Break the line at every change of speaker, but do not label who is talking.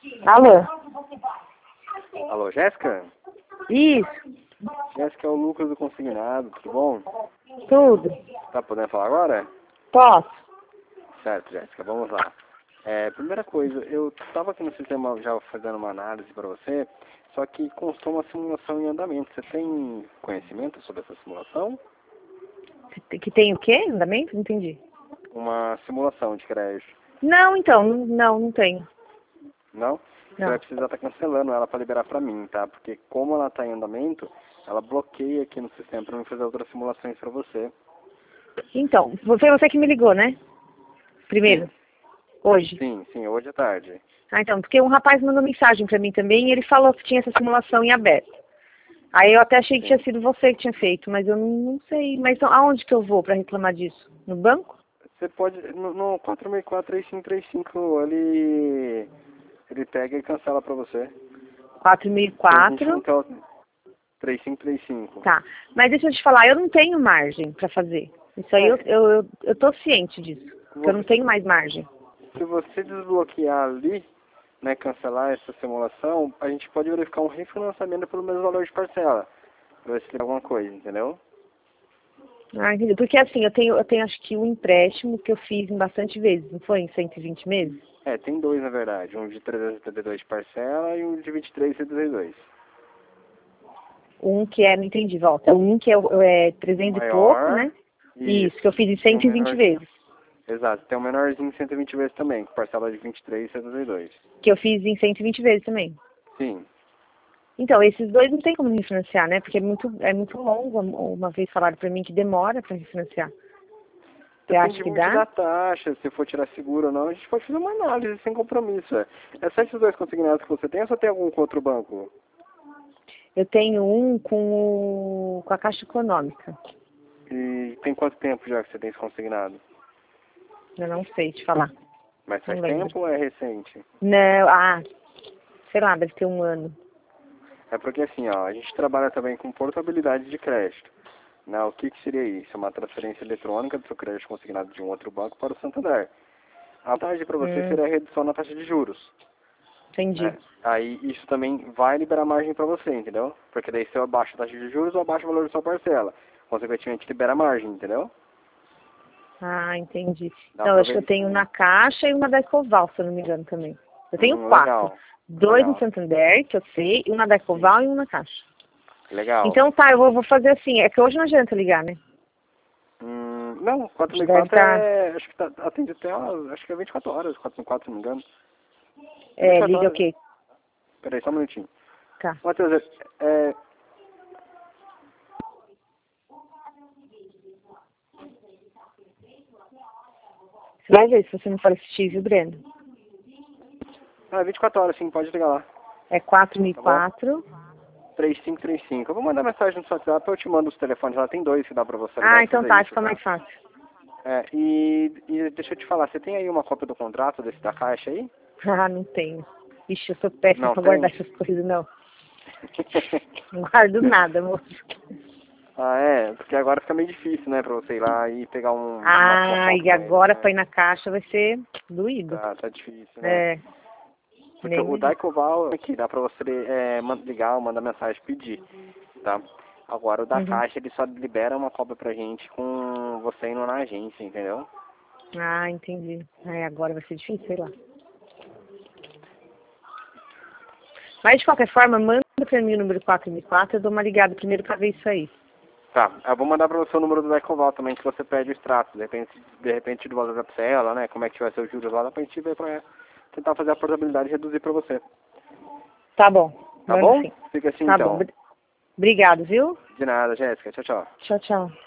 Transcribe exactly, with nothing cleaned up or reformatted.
Alô?
Alô, Jéssica?
Isso,
Jéssica é o Lucas do Consignado, tudo bom?
tudo.
Tá podendo falar agora?
Posso?
Certo, Jéssica, vamos lá. É, primeira coisa, eu estava aqui no sistema já fazendo uma análise para você, só que constou uma simulação em andamento. Você tem conhecimento sobre essa simulação?
Que tem o quê? Andamento? Não entendi.
Uma simulação de crédito.
Não, então, não, não, não tenho.
Não? Você
Não.
vai precisar estar cancelando ela para liberar para mim, tá? Porque como ela está em andamento, ela bloqueia aqui no sistema para mim fazer outras simulações para você.
Então, foi você que me ligou, né? Primeiro,
Sim,
hoje.
sim, sim, hoje à tarde.
Ah, então, porque um rapaz mandou mensagem pra mim também e ele falou que tinha essa simulação em aberto. Aí eu até achei que
Sim.
tinha sido você que tinha feito, mas eu não, não sei. Mas então, aonde que eu vou pra reclamar disso? No banco?
Você pode, no, no quatro seis quatro, três cinco três cinco, ele, ele pega e cancela pra você.
quatro mil e
Porque a gente não
quatro.
quer o três cinco três cinco.
Tá. Mas deixa eu te falar, eu não tenho margem pra fazer. Isso aí eu,
É,
eu, eu, eu tô ciente disso. Porque eu não
você,
tenho mais margem.
se você desbloquear ali, né, cancelar essa simulação, a gente pode verificar um refinanciamento pelo mesmo valor de parcela. Pra ver se tem alguma coisa, entendeu?
Ah, entendi. Porque assim, eu tenho, eu tenho acho que um empréstimo que eu fiz em bastante vezes, não foi? Em cento e vinte meses?
É, tem dois na verdade. Um de trezentos e setenta e dois de parcela e um de vinte e três e setenta e dois.
Um que é, não entendi, volta. Um que é, o- é
O
trezentos e pouco,
maior,
né? Isso,
isso.
que eu fiz em
E um
cento e vinte
menorzinho.
vezes.
Exato, tem um menorzinho de cento e vinte vezes também, com parcela de vinte e três e setenta e dois.
Que eu fiz em cento e vinte vezes também.
Sim.
Então, esses dois não tem como refinanciar, né? Porque é muito, é muito longo. Uma vez falaram pra mim que demora pra refinanciar. Você acha
Depende
que
muito
dá?
da taxa, se for tirar seguro ou não, a gente pode fazer uma análise sem compromisso. É, é só esses dois consignados que você tem ou só tem algum com outro banco?
Eu tenho um com, o, com a Caixa Econômica.
E tem quanto tempo já que você tem esse consignado?
Eu não sei te falar.
Mas
Não
faz
lembro.
tempo ou é recente?
Não, ah, sei lá, deve ter um ano.
É porque assim, ó, a gente trabalha também com portabilidade de crédito. Né? O que, que seria isso? É uma transferência eletrônica do seu crédito consignado de um outro banco para o Santander. A vantagem para você
Hum,
seria a redução na taxa de juros.
entendi.
Né? Aí isso também vai liberar margem para você, entendeu? Porque daí se eu abaixo a taxa de juros, eu abaixo o valor da sua parcela. Consequentemente, libera margem, entendeu?
Ah, entendi.
Dá
Não, eu
para
acho que
ver
eu
isso
tenho
também.
na Caixa e uma da Ecoval, se eu não me engano também. Eu tenho
Hum,
quatro.
legal,
Dois no
legal,
Santander, que eu sei, e uma da
sim,
Ecoval e uma na Caixa.
legal.
Então tá, eu vou, vou fazer assim. É que hoje não adianta ligar, né?
Hum, não, quatro
Já
mil e
deve
quatro
estar.
é, acho que tá, atende até, umas- acho que é vinte e quatro horas, quatro mil e quatro, se não me engano. É
É,
vinte e quatro
liga o
horas, né?
quê?
Peraí, só um minutinho.
Tá.
Matheus, é, é,
Você vai ver se você não for assistir, viu, Breno?
ah, vinte e quatro horas, sim, pode ligar lá,
É quatro mil e
tá bom?
quatro.
três cinco três cinco. Eu vou mandar mensagem no seu WhatsApp, eu te mando os telefones lá, tem dois que dá pra você ligar
Ah,
e
então
fazer
tá,
isso,
fica
tá?
mais fácil.
É, e, e deixa eu te falar, você tem aí uma cópia do contrato desse da Caixa aí?
Ah, não tenho. Ixi, eu sou péssima
Não
pra guardar
tem?
essas coisas, não. Não guardo nada, moço.
Ah, é, porque agora fica meio difícil, né, pra você ir lá e pegar um, uma, uma
Ah,
foto
e
com ele,
agora pra
né?
ir na caixa vai ser doído.
Tá, tá difícil, né?
É,
Porque
nem
o
me...
Daicoval aqui dá pra você é, man- ligar, mandar mensagem, pedir, tá? Agora o da
Uhum.
Caixa ele só libera uma cópia pra gente com você indo na agência, entendeu?
Ah, entendi. Aí agora vai ser difícil, sei lá. Mas de qualquer forma, manda pra mim o número quatro mil e quatro, eu dou uma ligada primeiro pra ver isso aí.
Tá, eu vou mandar pra você o número do Daicoval também, que você pede o extrato, de repente, de repente do valor da parcela, né, como é que vai ser os juros lá, dá pra gente ver pra tentar fazer a portabilidade e reduzir pra você.
Tá bom,
Tá
manda
bom?
sim.
Fica assim
Tá bom.
então.
Bri- Obrigado, viu?
De nada, Jéssica. Tchau, tchau.
Tchau, tchau.